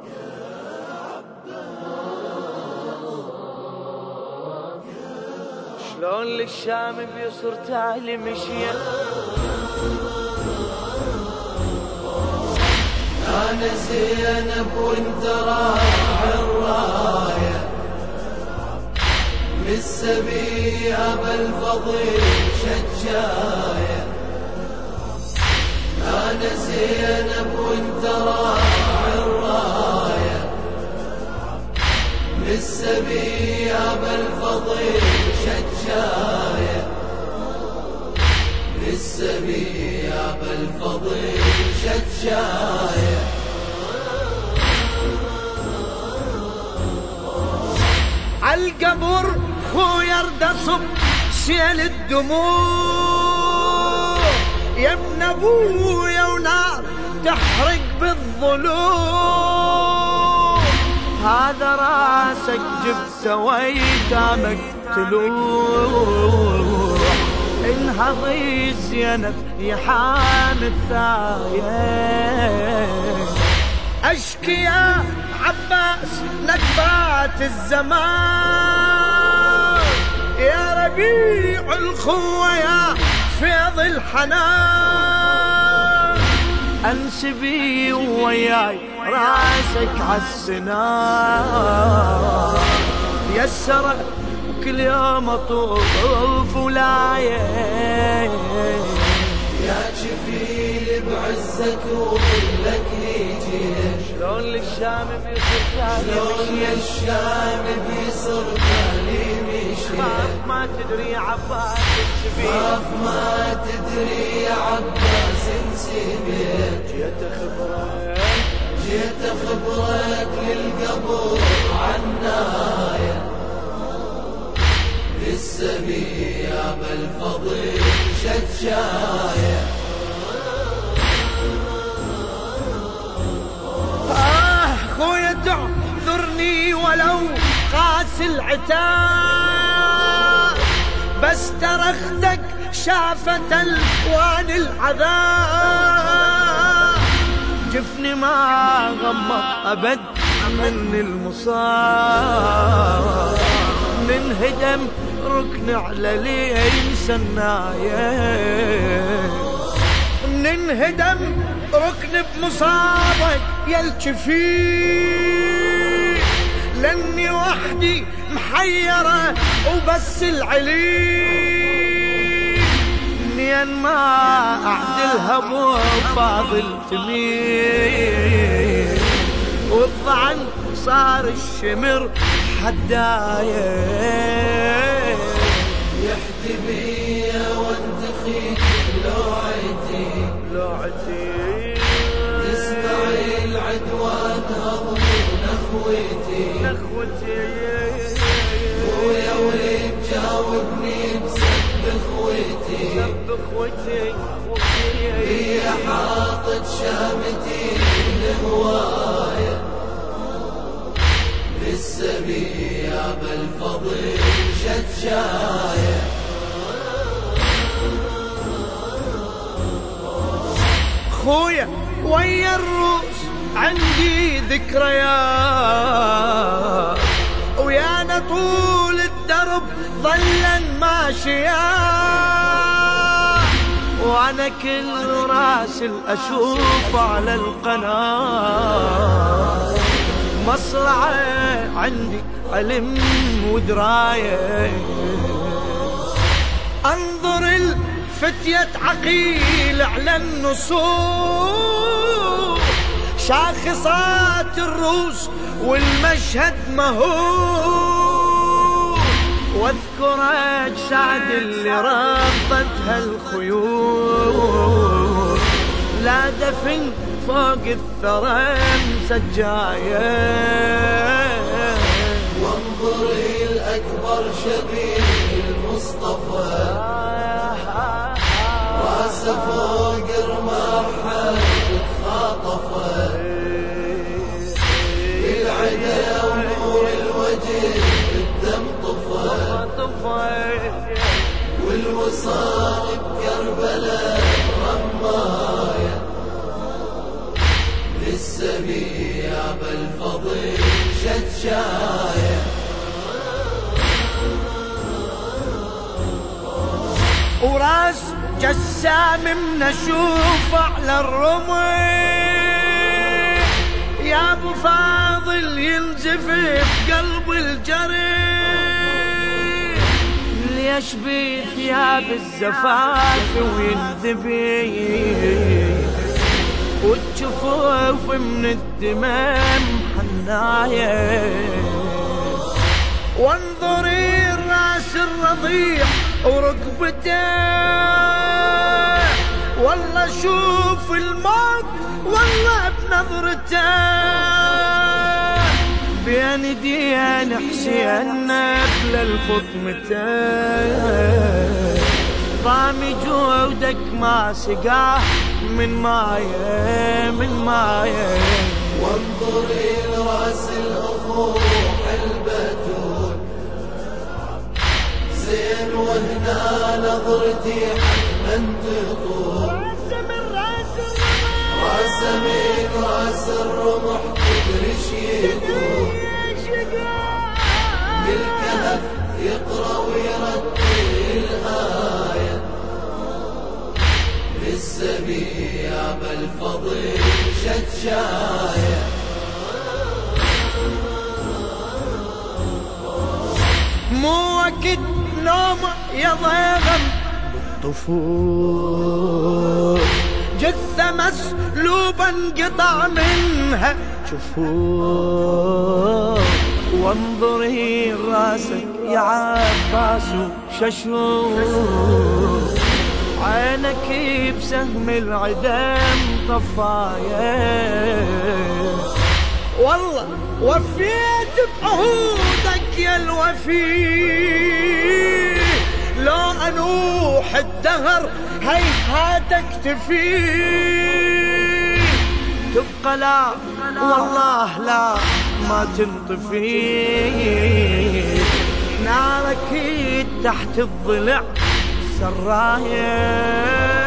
شلون للشام بيصر تالي مشيه أنا زينب وانت راعي الراية بالسبي أبا الفضيل شجاية أنا زينب وانت راعي الراية بالسبي أبا الفضيل شجاية بالسبي أبا الفضيل شجاية عالقبر خويا اردصب سيل الدموع يا ابن ابويا ونار تحرق بالظلوم هذا راسك جبته ويتامك تلوح انهضي زينب يا حامي الثاية اشكي يا عباس نكبات الزمان يا ربيع الخوة يا فيض الحنان انسبي وياي راسك عالسنان يسر كل يوم اطوف ولايه يا جفيل بعزك وكلك هيجيش شلون للشام بيصير تالي شلون للشام بيصير تالي مشي ما تدري يا عباس خاف ما تدري يا عباس انسبيت جيت اخبرك للقبر عناية بالسبي يا ابا الفضيل شجاية خويا تعذرني ولو قاس العتاب بس ترختك شافت الوان العذاب جفني ما غمض ابد من المصاب ننهدم ركن على لين سناية ننهدم ركن بمصابك يا الكفيل لاني وحدي محيرة وبس العليل نين ما اعدلها بو فاضل تميل والضعن صار الشمر حداية يحكي بيا وانتخي لوعتي تسمعي العدوان هضم نخوتي خويا وليد جاوبني بسب اخوتي هي حاطت شامتي لهواية بالسبي يا ابا الفضيل شجاية خويا ويا الروس عندي ذكريات ويانا طول الدرب ظلا ماشيا وانا كل راسل اشوف على القناة مصرعه عندي علم ودرايه انظر الفتية عقيل على النصور شاخصات الروس والمشهد مهول واذكر اجساد اللي ربطتها الخيول لا دفن فوق الثرى مسجاية وانظري الأكبر شبيه المصطفى راسه فوق رماحه خاطفه العدا ونور الوجه بالدم طفى والوصال بكربلاء رمايه بالسبي يا بالفضيل شد شايع. وراس جسام من اشوف على الرمح، يا ابو فاضل ينزف قلب الجريح، اللي يشبه ثياب الزفاف وينذبي، والجفوف من الدمام حنايه، وانظري الراس الرضيع وركبته، والله شوف الموت والله بنظرته، بين يدين حسين بلا الفطمته، ضامي جودك ما سقاه من مايه من مايه. وانظري لراس الاخوح البتول زين، وهنا نظرتي حتما تطول، راس من راس الرمح تدري يقول، بالكهف يقرأ ويرتل الآية، بالسبيع بالفضيل شد شايع. مو وقت نوم يا ضيغم طفول، جثة مسلوبة انقطع منها شوفوا، وانظري راسك يا عباس وششوف، عينك بسهم العدم طفايه، والله وفيت بعهودك يا الوفي، لو انوح الدهر هيهاتك تفي، تبقى لا والله لا ما تنطفي، نارك تحت الضلع سرايه.